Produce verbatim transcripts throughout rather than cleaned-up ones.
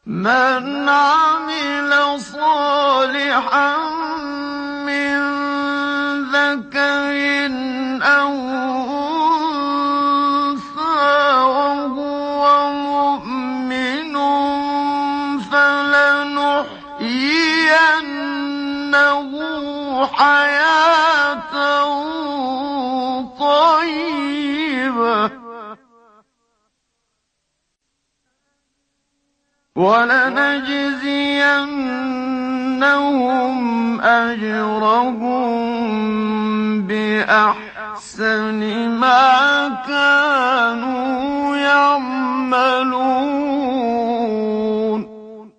من عمل صالحا من ذكر أو أنثى وهو مؤمن فلنحيينه حياة طيبة ولنجزينهم أجرهم بأحسن ما كانوا يعملون.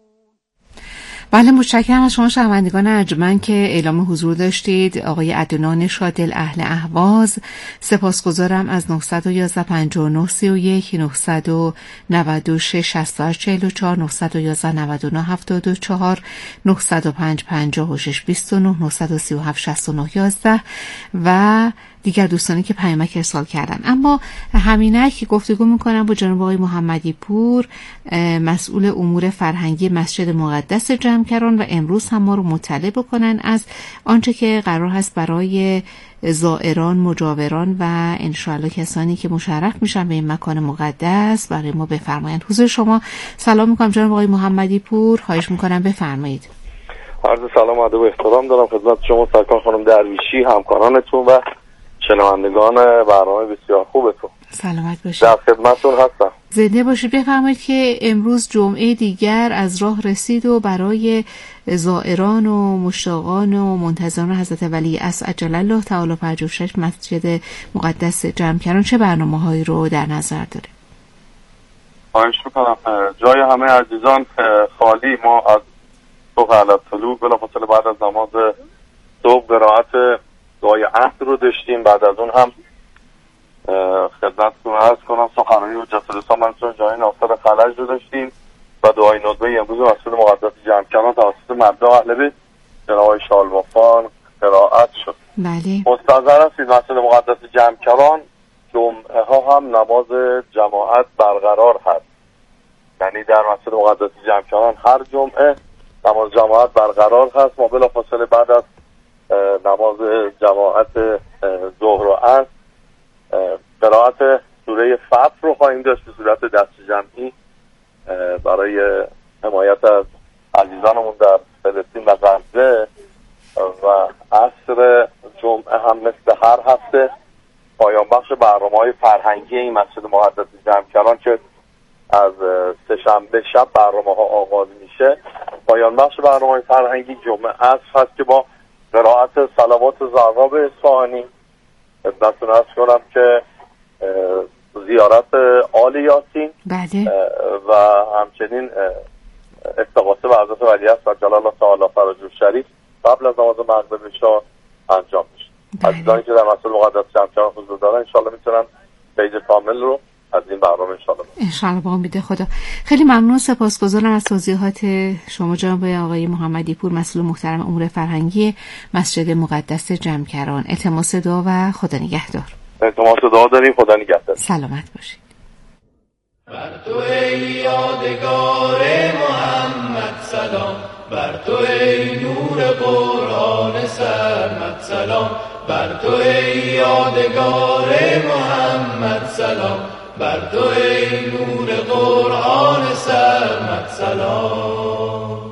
بله، متشکرم از شما شنوندگان ارجمند که اعلام حضور داشتید. آقای عدنان شادل اهل اهواز. سپاسگزارم از نه یک یک پنجاه و نه سی و یک نه نه شش شصت و هشت چهل و چهار نه یک یک نه نه هفتاد و چهار نه صفر پنج پنجاه و شش بیست و نه نه سه هفت شصت و نه یازده و دیگر دوستانی که پیامک ارسال کردن. اما همینک گفتگو میکنم با جناب آقای محمدی پور، مسئول امور فرهنگی مسجد مقدس جمکران، و امروز هم ما رو مطلع بکنن از آنچه که قرار هست برای زائران، مجاوران و انشاءالله کسانی که مشرف میشن به این مکان مقدس برای ما بفرمایند. حضور شما. سلام میکنم جناب آقای محمدی پور، خواهش میکنم بفرمایید. عرض سلام و ادب و احترام دارم خدمت شما سرکار خانم درویشی، همکارانتون و شنوندگان برنامه بسیار خوبتون. سلامت باشید. در خدمتتون هستم. زنده باشید. بفرمایید که امروز جمعه دیگر از راه رسید و برای زائران و مشتاقان و منتظران حضرت ولی عصر عجل الله تعالی فرجه مسجد مقدس جمکران چه برنامه‌هایی رو در نظر داره؟ خواهش میکنم. جای همه عزیزان خالی. ما از صبح علی الطلوع بلافاصله بعد از نماز صبح قرائت دعای عهد رو داشتیم. بعد از اون هم خدمتتون عرض کنم سخنرانی حجت الاسلام منصور جای ناصر خلج رو داشتیم و دعای ندبه امروز مسجد مقدس جمکران توسط مبدا اهل بیت جناب آقای شالمافان قرائت شد. بله. مستحضر هستید مسجد مقدس جمکران جمعه ها هم نماز جماعت برقرار هست، یعنی در مسجد مقدس جمکران هر جمعه نماز جماعت برقرار هست. ما بلافاصله بعد از نماز جماعت ظهر و عصر قرائت سوره فتح رو خواهیم داشت به صورت دست جمعی برای حمایت از عزیزانمون در فلسطین و غزه، و عصر جمعه هم مثل هر هفته پایان بخش برنامه‌های فرهنگی این مسجد مقدس جمکران که از سه‌شنبه شب برنامه‌ها آغاز میشه، پایان بخش برنامه‌های فرهنگی جمعه عصر هست که با قرائت صلوات زهرا به اصفهانی خدمتتون عرض کنم که زیارت آل یاسین بله. و همچنین استغاثه به حضرت ولی عصر عجل الله تعالی فرجه الشریف قبل از نماز مغرب عشاء انجام میشه. عزیزانی که در مسجد مقدس جمکران حضور دارن انشالله میتونن پیج کامل رو از این برنامه انشالله انشالله با امید خدا. خیلی ممنون، سپاسگزارم از توضیحات شما جناب آقای محمدی پور، مسئول محترم امور فرهنگی مسجد مقدس جمکران. التماس دعا و خدا نگهدار. التماس دعا داریم. خدا نگهدار. سلامت باشید. بر تو ای یادگار محمد سلام، بر تو ای نور قرآن سرمد سلام، بر تو ای یادگار محمد سلام، بر تو ای نور قرآن سرمد سلام.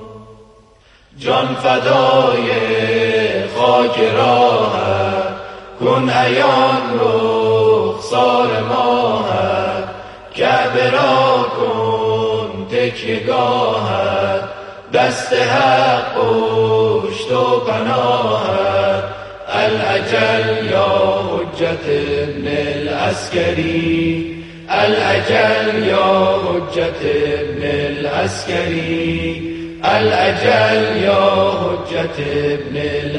جان فدای خاک راهت کن عیان رخسار ماهت، کعبه را کن تکیه‌گاهت، دست حق پشت و پناهت. الاجل یا حجت ابن العسکری، الاجل یا حجت ابن العسکری، الاجل یا حجت ابن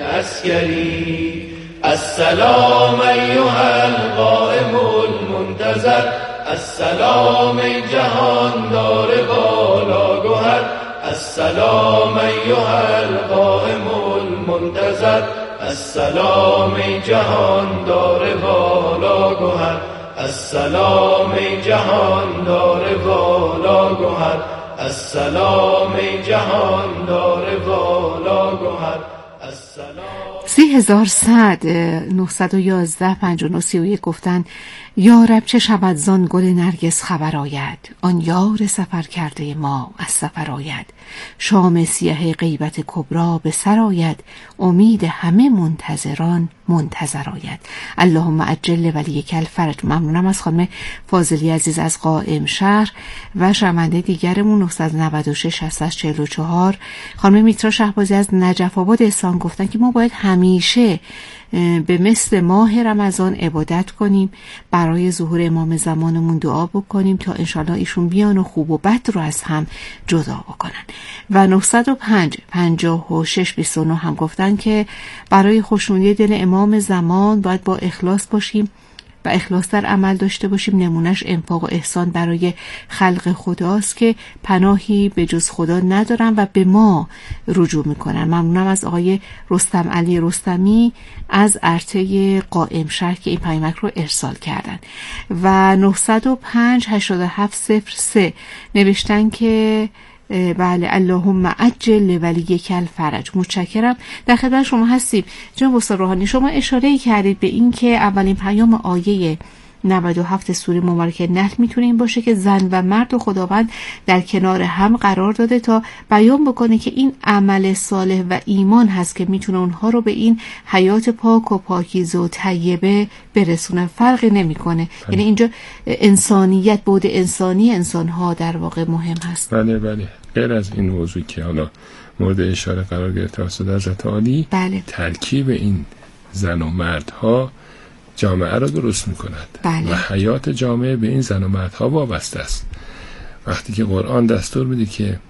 العسکری. السلام ایها القائم المنتظر، السلام ای جهاندار بالا گوهر، السلام ایها القائم المنتظر، السلام ای جهاندار بالا گوهر، السلام ای جهاندار بالا گوهر، السلام ای جهان دار والا گوهر سی هزار صد نهصد و یازده پنج و نه سی و یک گفتن یا رب چه شود زان گل نرگس خبر آید، آن یار سفر کرده ما از سفر آید، شام سیه غیبت کبرا به سر آید، امید همه منتظران منتظر آید. اللهم عجل ولیک الفرج. ممنونم از خانم فاضلی عزیز از قائم شهر و شنونده دیگرمون نه نه شش شصت چهل و چهار. خانم میترا شهبازی از نجف آباد احسان گفتن که ما باید همیشه به مثل ماه رمضان عبادت کنیم، برای ظهور امام زمانمون دعا بکنیم تا انشالله ایشون بیان و خوب و بد رو از هم جدا بکنن. و نهصد و پنج پنجاه و شش بیست و نه هم گفتن که برای خوشنودی دل امام زمان باید با اخلاص باشیم و اخلاص در عمل داشته باشیم. نمونش انفاق و احسان برای خلق خداست که پناهی به جز خدا ندارن و به ما رجوع میکنن. ممنونم از آقای رستم علی رستمی از ارته قائم شهر که این پیامک رو ارسال کردن. و نهصد و پنج هشتاد و هفت صفر سه نوشتن که بله اللهم عجل ولیک الفرج. متشکرم، در خدمت شما هستیم جناب استاد روحانی. شما اشاره کردید به این که اولین پیام آیه نود و هفت سوره مبارکه نحل میتونه این باشه که زن و مرد و خداوند در کنار هم قرار داده تا بیان بکنه که این عمل صالح و ایمان هست که میتونه اونها رو به این حیات پاک و پاکیزه و طیبه برسونه. فرقی نمیکنه. یعنی اینجا انسانیت، بعد انسانی انسانها در واقع مهم هست. بله بله. غیر از این موضوع که حالا مورد اشاره قرار گرفته توسط حضرت عالی، بله. ترکیب این زن و مردها جامعه را درست می‌کند. بله. و حیات جامعه به این زن و مردها وابسته است. وقتی که قرآن دستور میده که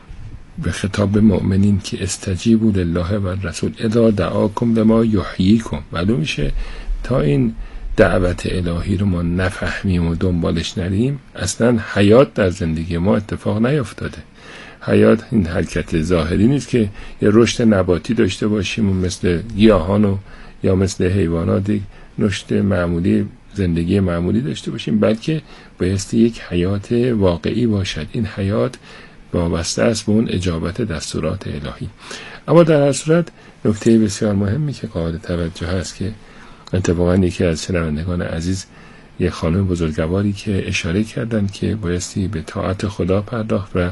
به خطاب مؤمنین که استجیبوا لله و الرسول اذا دعاکم لما یحییکم، معلوم میشه تا این دعوت الهی رو ما نفهمیم و دنبالش نریم اصلا حیات در زندگی ما اتفاق نیفتاده. حیات این حرکت ظاهری نیست که یه رشد نباتی داشته باشیم و مثل گیاهان و یا مثل حیوانات رشد معمولی زندگی معمولی داشته باشیم، بلکه بایستی یک حیات واقعی باشد. این حیات وابسته است به اون اجابت دستورات الهی. اما در هر صورت نکته بسیار مهمی که قابل توجه است که اتفاقا یکی از شنوندگان عزیز، یک خانم بزرگواری که اشاره کردند که بایستی به طاعت خدا پرداخت و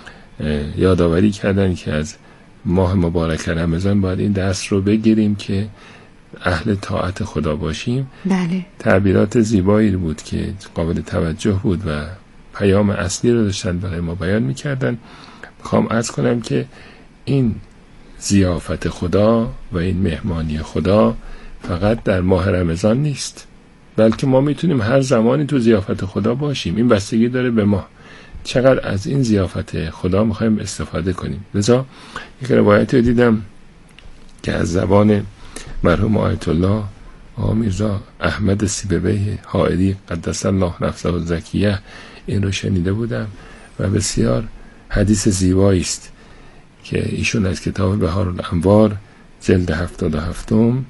یادآوری کردند که از ماه مبارک رمضان باید این درس رو بگیریم که اهل طاعت خدا باشیم. بله. تعبیرات زیبایی بود که قابل توجه بود و پیام اصلی رو داشتن برای ما بیان می‌کردن. می‌خوام عرض کنم که این ضیافت خدا و این مهمانی خدا فقط در ماه رمضان نیست، بلکه ما میتونیم هر زمانی تو ضیافت خدا باشیم. این بستگی داره به ما چقدر از این ضیافت خدا میخوایم استفاده کنیم. لذا یک روایتی رو دیدم که از زبان مرحوم آیت الله آقا میرزا احمد سیبوی حائری قدس الله نفسه الزکیه این رو شنیده بودم و بسیار حدیث زیبایی است که ایشون از کتاب بهار الانوار جلد هفتاد و هفتم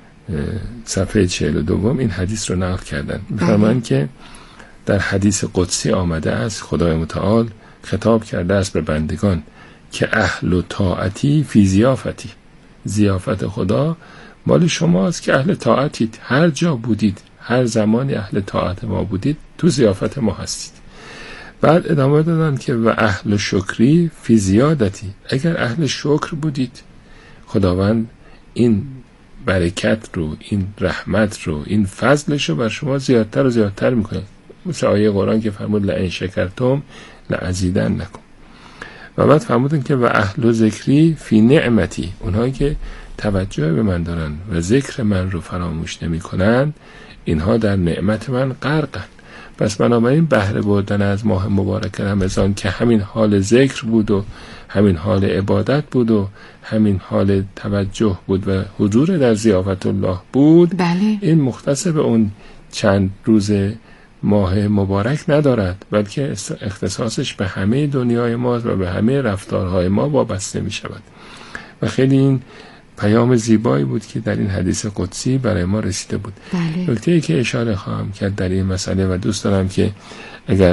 صفحه چهل و دوم این حدیث رو نقل کردن. می‌فرمایند که در حدیث قدسی آمده است خدای متعال خطاب کرده است به بندگان که اهل طاعتی فی ضیافتی، ضیافت خدا مال شماست که اهل طاعتید. هر جا بودید، هر زمانی اهل طاعت ما بودید، تو ضیافت ما هستید. بعد ادامه دادن که و اهل شکری فی زیادتی، اگر اهل شکر بودید خداوند این برکت رو، این رحمت رو، این فضلش رو بر شما زیادتر و زیادتر میکنه. مثل آیه قرآن که فرمود لئن شکرتم لازیدنکم. و بعد فرمودن که و اهل ذکری فی نعمتی، اونهایی که توجه به من دارن و ذکر من رو فراموش نمی کنن اینها در نعمت من غرقن. پس بنابراین بهره بردن از ماه مبارک رمضان که همین حال ذکر بود و همین حال عبادت بود و همین حال توجه بود و حضور در ضیافت الله بود، بله. این مختص به اون چند روز ماه مبارک ندارد، بلکه اختصاصش به همه دنیای ما و به همه رفتارهای ما وابسته می شود. و خیلی این پیام زیبایی بود که در این حدیث قدسی برای ما رسیده بود. بله. نکته‌ای که اشاره خواهم کرد در این مسئله و دوست دارم که اگر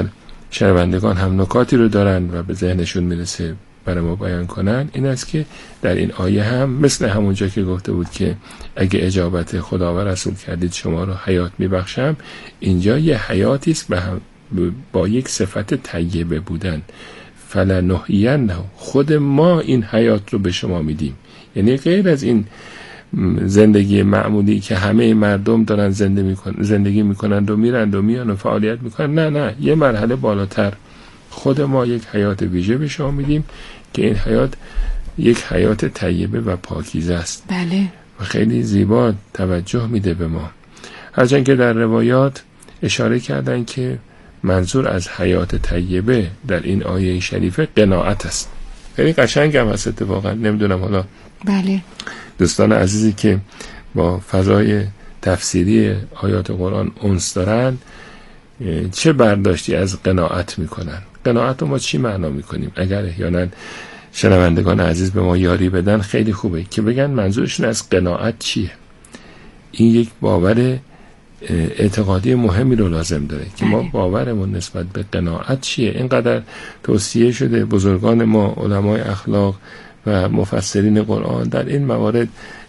شنوندگان هم نکاتی رو دارن و به ذهنشون میرسه برای ما بیان کنن، این است که در این آیه هم مثل همونجا که گفته بود که اگه اجابت خدا و رسول کردید شما رو حیات میبخشم، اینجا یه حیاتی است با یک صفت طیبه بودن. فلنحیینه، خود ما این حیات رو به شما میدیم. یعنی غیر از این زندگی معمولی که همه مردم دارن زندگی میکنن زندگی میکنن و میرن و میان و فعالیت میکنن، نه نه، یه مرحله بالاتر خود ما یک حیات ویژه به شما میدیم که این حیات یک حیات طیبه و پاکیزه است. بله. و خیلی زیبا توجه میده به ما. هرچند که در روایات اشاره کردن که منظور از حیات طیبه در این آیه شریفه قناعت است. خیلی قشنگ هم هست اتفاقا. نمیدونم حالا بله دوستان عزیزی که با فضای تفسیری آیات قرآن انس دارن چه برداشتی از قناعت میکنن؟ قناعت رو ما چی معنا میکنیم؟ اگر احیانا شنوندگان عزیز به ما یاری بدن خیلی خوبه که بگن منظورشون از قناعت چیه. این یک باور اعتقادی مهمی رو لازم داره که ما باورمون نسبت به قناعت چیه. اینقدر توصیه شده بزرگان ما، علمای اخلاق و مفسرین قرآن در این موارد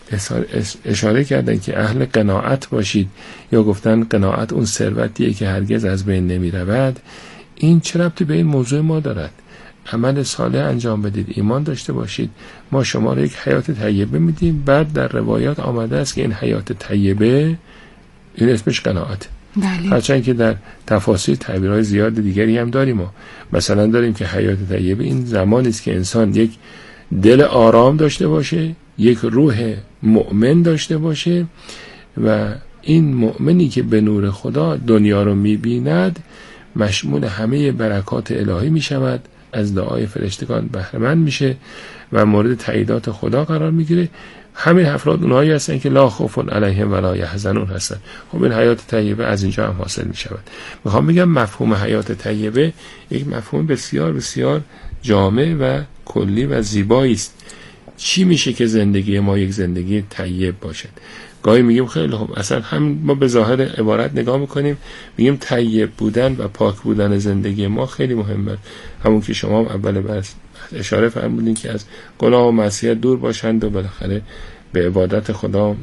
اشاره کردن که اهل قناعت باشید، یا گفتن قناعت اون ثروتیه که هرگز از بین نمی رود. این چه ربطی به این موضوع ما دارد؟ عمل صالح انجام بدید، ایمان داشته باشید، ما شما رو یک حیات طیبه میدیم. بعد در روایات آمده است که این حیات طیبه این اسمش قناعت. بله. هرچند که در تفاسیر تعبیرهای زیاد دیگری هم داریم. ما مثلا داریم که حیات طیبه این زمانی است که انسان یک دل آرام داشته باشه، یک روح مؤمن داشته باشه و این مؤمنی که به نور خدا دنیا رو می‌بیند مشمول همه برکات الهی می‌شود، از دعای فرشتگان بهره مند میشه و مورد تاییدات خدا قرار میگیره. همین افراد اونهایی هستن که لا خوف علیهم ولا یحزنون هستن. خب این حیات طیبه از اینجا هم حاصل میشود. میخوام بگم مفهوم حیات طیبه یک مفهوم بسیار بسیار جامع و کلی و زیبایی است. چی میشه که زندگی ما یک زندگی طیب باشد؟ گاهی میگیم خیلی خوب، اصلا هم ما به ظاهر عبارت نگاه میکنیم میگیم طیب بودن و پاک بودن زندگی ما خیلی مهمه. همون که شما اول بحث اشاره فرمودین که از گناه و معصیت دور باشند و بالاخره به عبادت خدا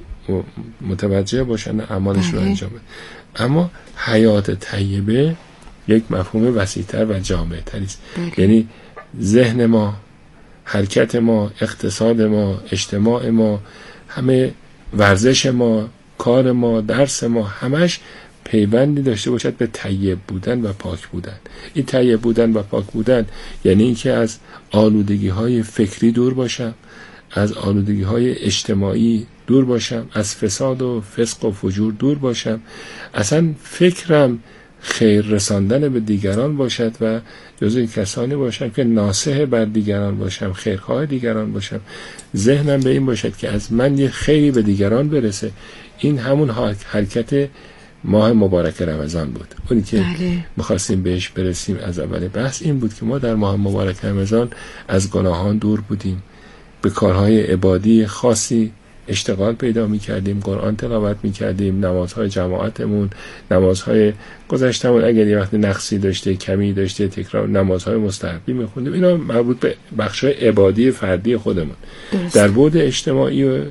متوجه باشند و اعمالش رو انجام بدن. اما حیات طیبه یک مفهوم وسیع‌تر و جامع‌تری است. یعنی ذهن ما، حرکت ما، اقتصاد ما، اجتماع ما، همه ورزش ما، کار ما، درس ما، همش پیوندی داشته باشد به طیب بودن و پاک بودن. این طیب بودن و پاک بودن یعنی اینکه از آلودگی های فکری دور باشم، از آلودگی های اجتماعی دور باشم، از فساد و فسق و فجور دور باشم، اصلا فکرم خیر رساندن به دیگران باشد و جزو کسانی باشم که ناصح بر دیگران باشم، خیرخواه دیگران باشم، ذهنم به این باشد که از من یه خیری به دیگران برسه. این همون حرکت ماه مبارک رمضان بود. اونی که بله. می‌خواستیم بهش برسیم از اول بحث این بود که ما در ماه مبارک رمضان از گناهان دور بودیم، به کارهای عبادی خاصی اشتغال پیدا می‌کردیم، قرآن تلاوت می‌کردیم، نمازهای جماعتمون، نمازهای گذشتمون اگر یه وقت نقصی داشته، کمی داشته، تکرار نمازهای مستحبی می‌خوندیم. اینا مربوط به بخش‌های عبادی فردی خودمون. درست. در بعد اجتماعی و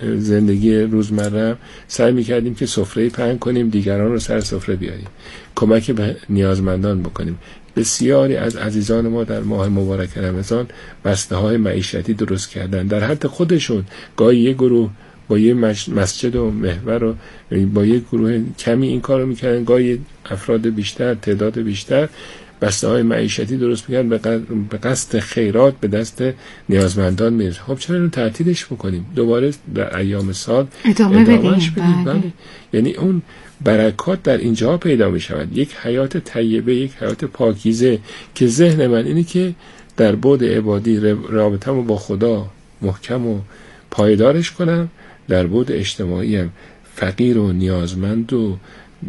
زندگی روزمره سعی می‌کردیم که سفره پهن کنیم، دیگران رو سر سفره بیاریم، کمک به نیازمندان بکنیم. بسیاری از عزیزان ما در ماه مبارک رمضان بسته‌های معیشتی درست کردن، در حد خودشون. گاهی یک گروه با یه مسجد و محور و با یک گروه کمی این کارو می‌کردن، گاهی افراد بیشتر، تعداد بیشتر بسته‌های معیشتی درست می‌کردن به قصد خیرات به دست نیازمندان میرسه. خب چرا اینو تعطیلش بکنیم؟ دوباره در ایام سال ادامه بدیم. بله. یعنی اون برکات در اینجا پیدا می شود. یک حیات طیبه، یک حیات پاکیزه که ذهن من اینه که در بعد عبادی رابطه‌مو با خدا محکم و پایدارش کنم، در بعد اجتماعی هم فقیر و نیازمند و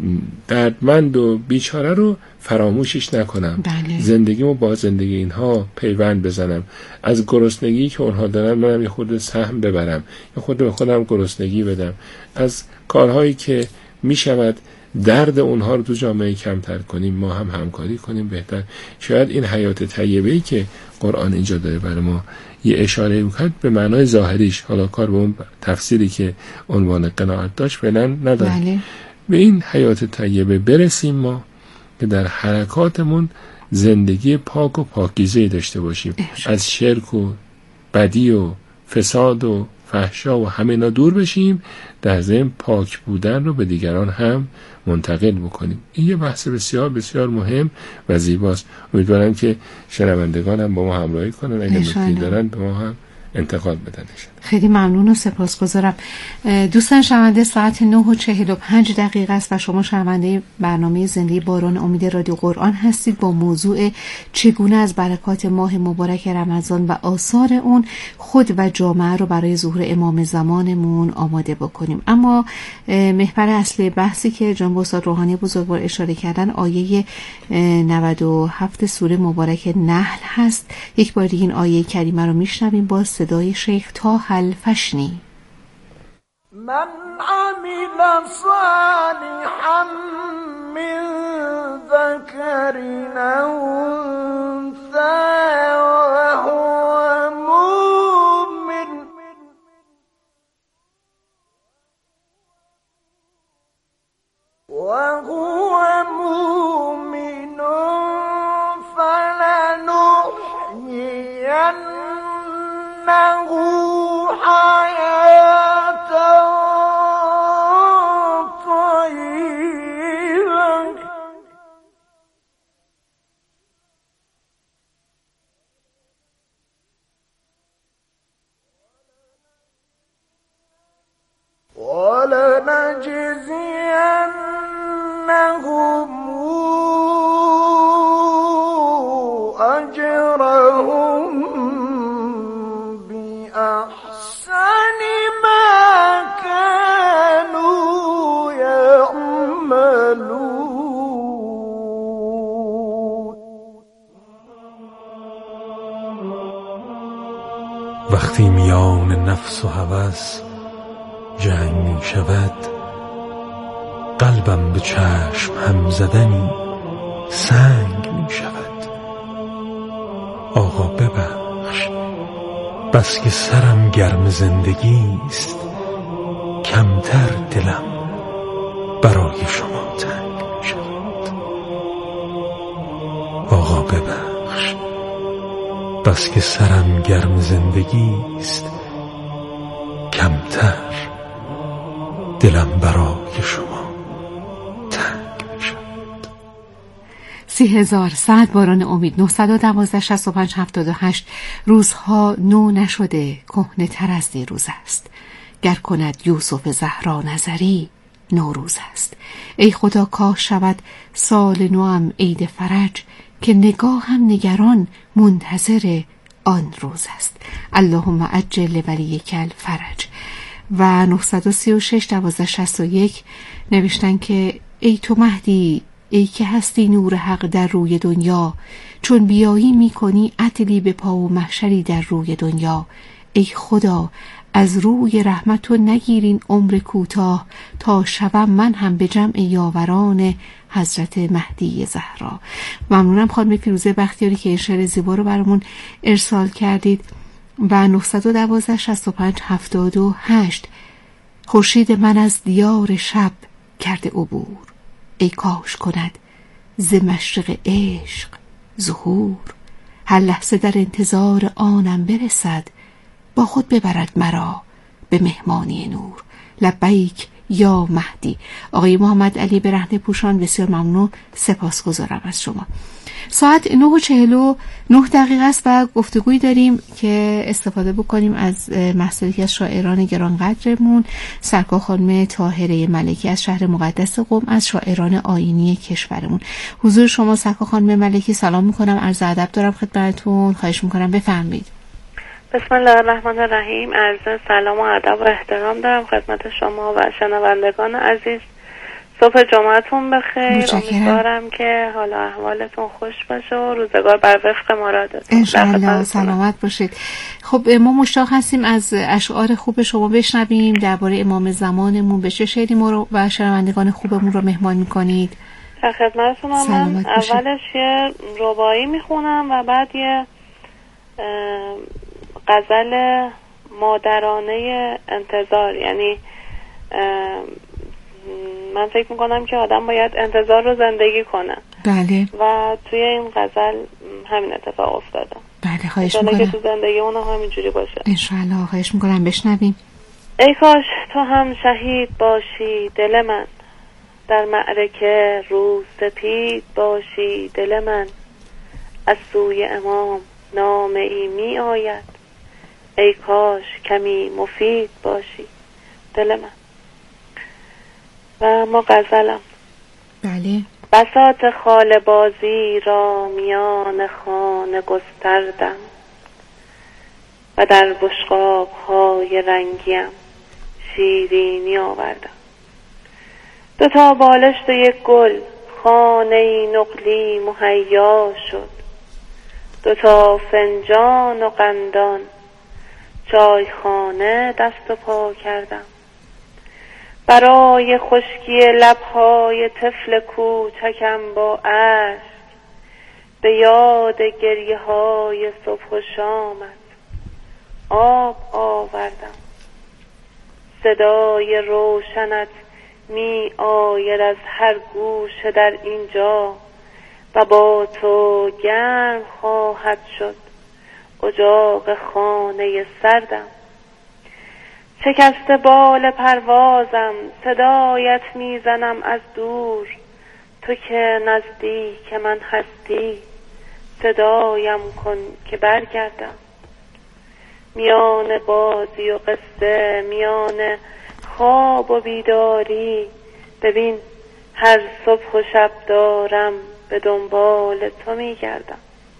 دردمند و بیچاره رو فراموشش نکنم. بله. زندگیمو با زندگی اینها پیوند بزنم. از گرسنگی که اونها دارن منم یه خورده سهم ببرم، یه خورده به خودم گرسنگی بدم. از کارهایی که می شود درد اونها رو تو جامعه کمتر کنیم، ما هم همکاری کنیم بهتر. شاید این حیات طیبه‌ای که قرآن اینجا داره برای ما یه اشاره می‌کنه به معنای ظاهریش، حالا کار به اون تفسیری که عنوان قناعت داشت فعلا نداره. بله. به این حیات طیبه برسیم ما که در حرکاتمون زندگی پاک و پاکیزه داشته باشیم، از شرک و بدی و فساد و فحشا و همه اینا دور بشیم، در ضمن پاک بودن رو به دیگران هم منتقل بکنیم. این یه بحث بسیار بسیار مهم و زیباست. امیدوارم که شنوندگان هم با ما همراهی کنن، اگه نکته‌ای دارن به ما هم انتقال بدنشن. خیلی ممنون و سپاسگزارم. دوستان شنونده، ساعت نه و چهل و پنج دقیقه است و شما شنونده برنامه زنده باران امید رادیو قرآن هستید با موضوع چگونه از برکات ماه مبارک رمضان و آثار اون خود و جامعه رو برای ظهور امام زمانمون آماده بکنیم. اما محور اصلی بحثی که جناب استاد روحانی بزرگوار اشاره کردن آیه نود و هفت سوره مبارک نحل هست. یک بار دیگه این آیه کریمه رو میشنویم با صدای شیخ تا الفشنی. من عمل صالحا من ذکر او انثى وهو مؤمن وهو مؤمن فلنحيينه حياة طيبة ولنجزينهم أجرهم بأحسن ما كانوا يعملون. وقتی میان نفس و هوس جنگ می شود، قلبم به چشم هم زدنی سنگ می شود. آقا ببخش، بس که سرم گرم زندگیست، کمتر دلم برای شما تنگ می شود. آقا ببخش، بس که سرم گرم زندگیست، کمتر دلم برای شما تنگ می شود. سی هزار ساعت باران امید. نهصد و دوازده شصت و پنج هفتاد و هشت. روزها نو نشده کهنه تر از دیروز است. گر کند یوسف زهرا نظری نوروز است. ای خدا کاش شود سال نوام عید فرج، که نگاه هم نگران منتظر آن روز است. اللهم عجل ولیک الفرج. و نهصد و سی و شش دوازده شصت و یک نوشتن که ای تو مهدی، ای که هستی نور حق در روی دنیا، چون بیایی میکنی عدلی به پا و محشری در روی دنیا. ای خدا از روی رحمت تو نگیرین عمر کوتاه، تا شبم من هم به جمع یاوران حضرت مهدی زهرا. ممنونم خانم فیروزه بختیاری که شعر زیبا رو برامون ارسال کردید. و نهصد و دوازده شصت و پنج هفتاد و هشت. خورشید من از دیار شب کرده عبور، ای کاش کند ز مشرق عشق ظهور. هر لحظه در انتظار آنم برسد، با خود ببرد مرا به مهمانی نور. لبیک یا مهدی. آقای محمد علی برهنه پوشان، بسیار ممنون، سپاسگزارم از شما. ساعت نه و چهل و نه دقیقه است و گفتگویی داریم که استفاده بکنیم از محصولی از شاعران گرانقدرمون، سرکار خانم طاهره ملکی از شهر مقدس قم، از شاعران آیینی کشورمون. حضور شما سرکار خانم ملکی سلام میکنم، عرض ادب دارم خدمتتون، خواهش میکنم بفرمایید. بسم الله الرحمن الرحیم. عرض سلام و ادب و احترام دارم خدمت شما و شنوندگان عزیز. صبح جمعتون بخیر. متشکرم. امیدوارم که حالا احوالتون خوش باشه و روزگار بر وفق مرادتون. انشاءالله سلامت باشید. خب ما مشتاق هستیم از اشعار خوب شما بشنویم درباره امام زمانمون. به چه شعری ما رو و شنوندگان خوبمون رو مهمان میکنید؟ در خدمتتون. من اولش یه رباعی میخونم و بعد یه غزل مادرانه انتظار. یعنی من فکر میکنم که آدم باید انتظار رو زندگی کنه. بله. و توی این غزل همین اتفاق افتاده. بله خواهش میکنم که تو زندگی اون همینجوری باشه انشاءالله. خواهش میکنم بشنویم. ای کاش تو هم شهید باشی دل من، در معرکه روز سپید باشی دل من، از سوی امام نامه ای می آید، ای کاش کمی مفید باشی دل من. و ما غزلم. بله. بساط خال بازی را میان خانه گستردم و در بشقاب های رنگیم شیرینی آوردم. دو تا بالشت و یک گل خانه نقلی مهیا شد، دو تا فنجان و قندان چایخانه دست و پا کردم. برای خشکی لبهای طفل کوچکم با اشک به یاد گریه های صبح و شامت آب آوردم. صدای روشنت می آید از هر گوشه در اینجا و با تو گرم خواهد شد اجاق خانه سردم. شکست بال پروازم صدایت میزنم از دور، تو که نزدیک من هستی صدایم کن که برگردم. میان بازی و قصه، میان خواب و بیداری، ببین هر صبح و شب دارم به دنبال تو میگردم.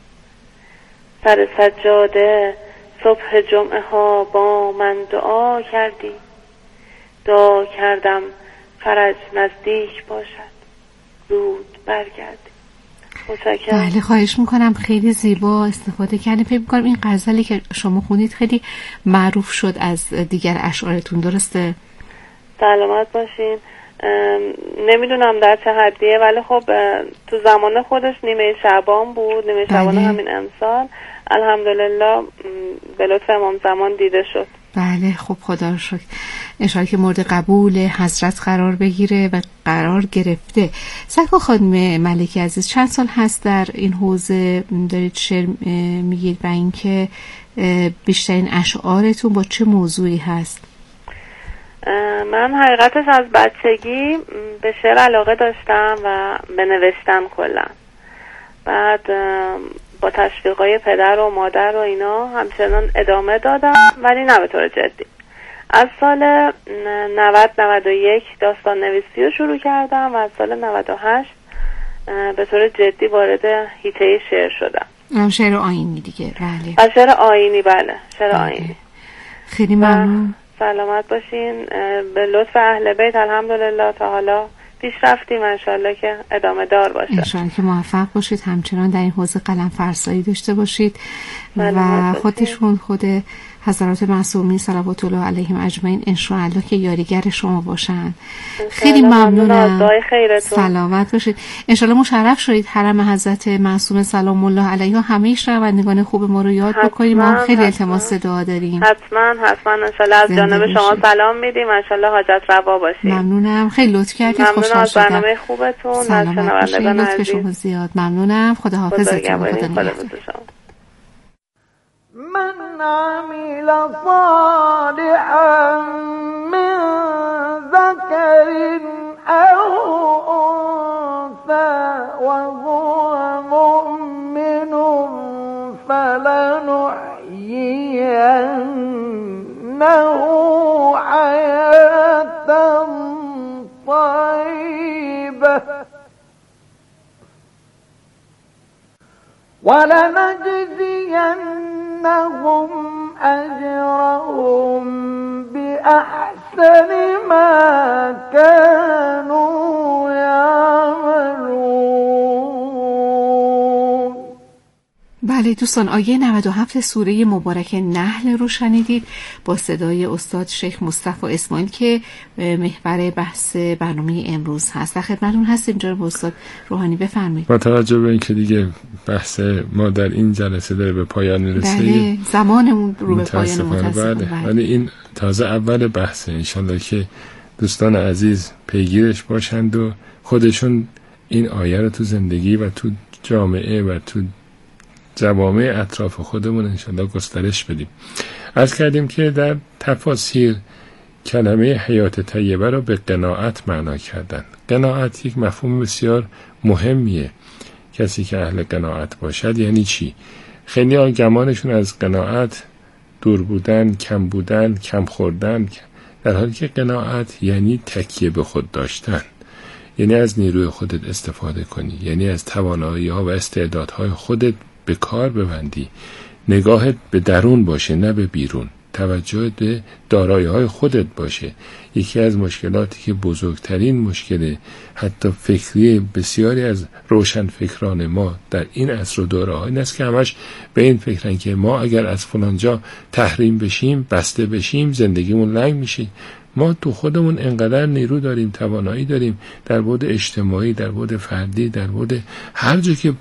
سر سجاده صبح جمعه ها با من دعا کردی، دعا کردم فرج نزدیک باشد زود برگردی. متشکرم. بله خواهش میکنم. خیلی زیبا استفاده کردیم. فکر میکنم این غزلی که شما خوندید خیلی معروف شد از دیگر اشعارتون، درسته؟ سلامت باشین. نمیدونم در چه حدیه، ولی خب تو زمان خودش نیمه شعبان بود، نیمه شعبان بله. همین امسال الحمدلله به لطف امام زمان دیده شد. بله خب خدا رو شکر. انشاءالله که مورد قبول حضرت قرار بگیره و قرار گرفته. سکو خانم ملکی عزیز، چند سال هست در این حوزه دارید شعر میگید و اینکه بیشترین اشعارتون با چه موضوعی هست؟ من حقیقتش از بچگی به شعر علاقه داشتم و به نوشتن کلا. بعد با تشویقای پدر و مادر و اینا همچنان ادامه دادم، ولی نه به طور جدی. از سال نود نود و یک داستان نویسی رو شروع کردم و از سال نود و هشت به طور جدی وارد حیطه شعر شدم. هم شعر آیینی دیگه. بله. از شعر آیینی. بله شعر بله. آیینی. خیلی ممنون. سلامت باشین. به لطف اهل بیت الحمدلله تا حالا پیش رفتیم، انشالله که ادامه دار باشه. انشالله که موفق باشید، همچنان در این حوزه قلم فرسایی داشته باشید و خودشون خود حضرات معصومین صلوات الله علیهم اجمعین انشالله که یاریگر شما باشن. خیلی ممنونم. سلامت باشید. انشالله مشرف شدید حرم حضرت معصوم سلام الله علیها. همه شنوندگان خوب ما رو یاد بکنیم. ما خیلی التماس دعا داریم. حتما حتما انشالله از جانب شما سلام میدیم. انشالله حاجت روا باشید. ممنونم. خیلی لطف کردید. خوشحال شدم. ممنون از برنامه خوبتون. از شنوندگان عزیز. لطف شما زیاد. ممنونم. خدا حافظتون. خدا نگهدار. من عمل صالحا من ذكر أو أنثى وهو مؤمن فلنحيينه حياة طيبة ولنجزينهم أجرهم بأحسن ما كانوا بله دوستان، آیه نود و هفت سوره مبارک نحل رو شنیدید با صدای استاد شیخ مصطفی اسماعیل که محور بحث برنامه امروز هست. در خدمتتون هستیم جناب استاد روحانی، بفرمایید. با توجه به اینکه دیگه بحث ما در این جلسه داره به پایان میرسه، بله زمانمون رو به پایان متاسفانه، بله. ولی این تازه اول بحثه، انشالله که دوستان عزیز پیگیرش باشند و خودشون این آیه رو تو زندگی و تو جامعه و تو جوامع اطراف خودمون انشالله گسترش بدیم. عرض کردیم که در تفاسیر کلمه حیات طیبه رو به قناعت معنا کردن. قناعت یک مفهوم بسیار مهمیه. کسی که اهل قناعت باشد یعنی چی؟ خیلی ها گمانشون از قناعت دور بودن، کم بودن، کم خوردن، در حالی که قناعت یعنی تکیه به خود داشتن، یعنی از نیروی خودت استفاده کنی، یعنی از توانایی‌ها و استعدادهای خودت به کار ببندی، نگاهت به درون باشه نه به بیرون، توجه به دارایی‌های خودت باشه. یکی از مشکلاتی که بزرگترین مشکل حتی فکری بسیاری از روشن فکران ما در این عصر و دوره این است که همش به این فکرن که ما اگر از فلانجا تحریم بشیم، بسته بشیم، زندگیمون لنگ میشه. ما تو خودمون انقدر نیرو داریم، توانایی داریم، در بعد اجتماعی، در بعد فردی، در بعد هر جا که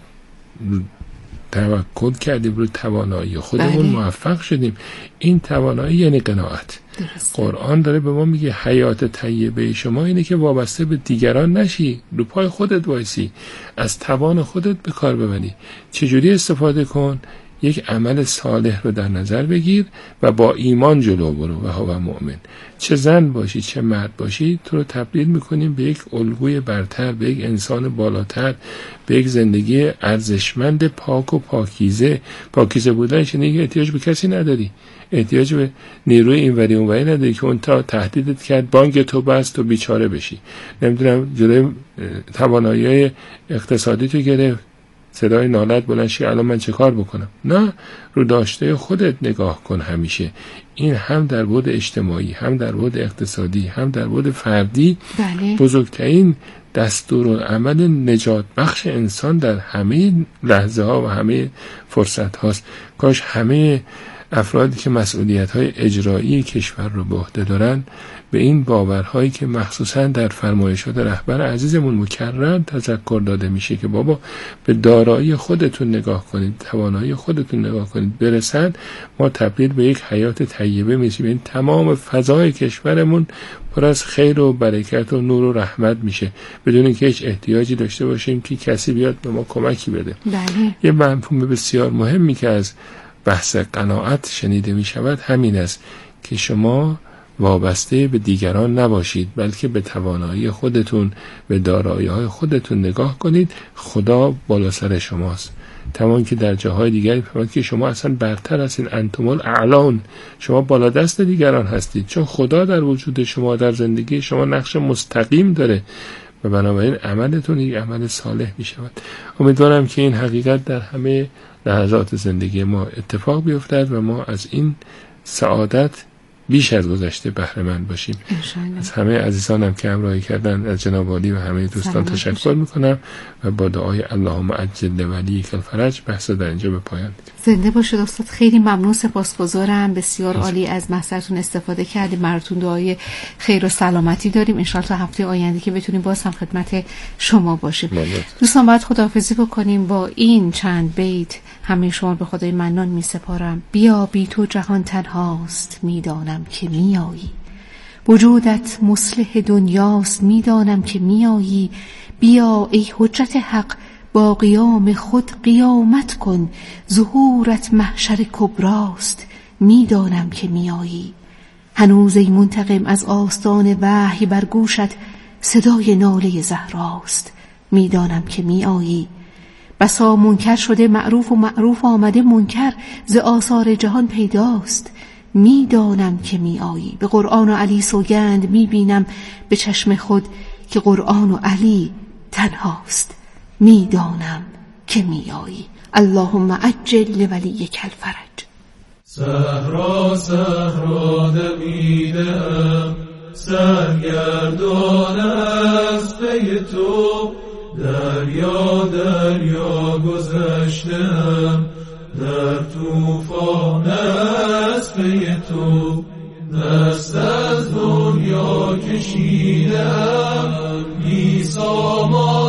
توکل کردیم روی توانایی خودمون بله. موفق شدیم. این توانایی یعنی قناعت. درسته. قرآن داره به ما میگه حیات طیبه شما اینه که وابسته به دیگران نشی، رو پای خودت وایسی، از توان خودت به کار ببری. چجوری استفاده کن؟ یک عمل صالح رو در نظر بگیر و با ایمان جلو برو و هو مؤمن. چه زن باشی چه مرد باشی تو رو تبدیل میکنیم به یک الگوی برتر، به یک انسان بالاتر، به یک زندگی ارزشمند پاک و پاکیزه. پاکیزه بودن یعنی که احتیاج به کسی نداری، احتیاج به نیروی اینوری اونوری نداری که اون تا تهدیدت کرد بانک تو بست تو بیچاره بشی، نمیدونم جلوی توانایی اقتصادی تو گرفت، صدای نالت بلند شه الان من چه کار بکنم. نه، رو داشته خودت نگاه کن همیشه. این هم در بعد اجتماعی، هم در بعد اقتصادی، هم در بعد فردی بله. بزرگترین دستورالعمل نجات بخش انسان در همه لحظه ها و همه فرصت هاست. کاش همه افرادی که مسئولیت های اجرایی کشور رو به عهده دارن به این باورهایی که مخصوصا در فرمایشات رهبر عزیزمون مکرر تذکر داده میشه که بابا به دارایی خودتون نگاه کنید، توانایی خودتون نگاه کنید، برسن ما تبدیل به یک حیات طیبه میشیم. این تمام فضای کشورمون پر از خیر و برکت و نور و رحمت میشه بدون اینکه هیچ احتیاجی داشته باشیم که کسی بیاد به ما کمکی بده. بله. یه مفهوم بسیار مهمی که از بحث قناعت شنیده می شود همین است که شما وابسته به دیگران نباشید، بلکه به توانایی خودتون، به دارایی‌های خودتون نگاه کنید. خدا بالا سر شماست. تمام که در جاهای دیگری فهمید که شما اصلا برتر هستید، انتم الاعلون، شما بالا دست دیگران هستید، چون خدا در وجود شما، در زندگی شما نقش مستقیم داره و بنابراین عملتون یک عمل صالح می شود. امیدوارم که این حقیقت در همه لحظات زندگی ما اتفاق بیفتد و ما از این سعادت بیش از گذشته بهره مند باشیم. از همه عزیزانم که همراهی کردن، از جناب عالی و همه دوستان تشکر میکنم و با دعای اللهم عجل ولیک الفرج بحث در اینجا به پایان می‌رسونم. زنده باشید استاد، خیلی ممنون، سپاسگزارم، بسیار عالی از محضرتون استفاده کردیم. براتون دعای خیر و سلامتی داریم. ان شاء الله هفته آینده که بتونیم باز هم خدمت شما باشیم. دوستان باید خداحافظی بکنیم با این چند بیت. همه شما به خدای منان می سپارم. بیا بی تو جهان تنهاست، میدانم که میایی. وجودت مصلح دنیاست، میدانم که میایی. بیا ای حجت حق، با قیام خود قیامت کن. ظهورت محشر کبراست، میدانم که میایی. هنوز ای منتقم از آستان وحی بر گوشت صدای ناله زهراست، میدانم که میایی. بسا منکر شده معروف و معروف آمده منکر، ز آثار جهان پیداست، میدانم که میایی. به قرآن و علی سوگند میبینم به چشم خود که قرآن و علی تنهاست، میدانم که میایی. اللهم عجل لولیک الفرج. صحرا صحرا دمیدم، سرگردان از پی تو، دریا دریا گذشتم، از پی تو دست از دنیا کشیدم عیسی ما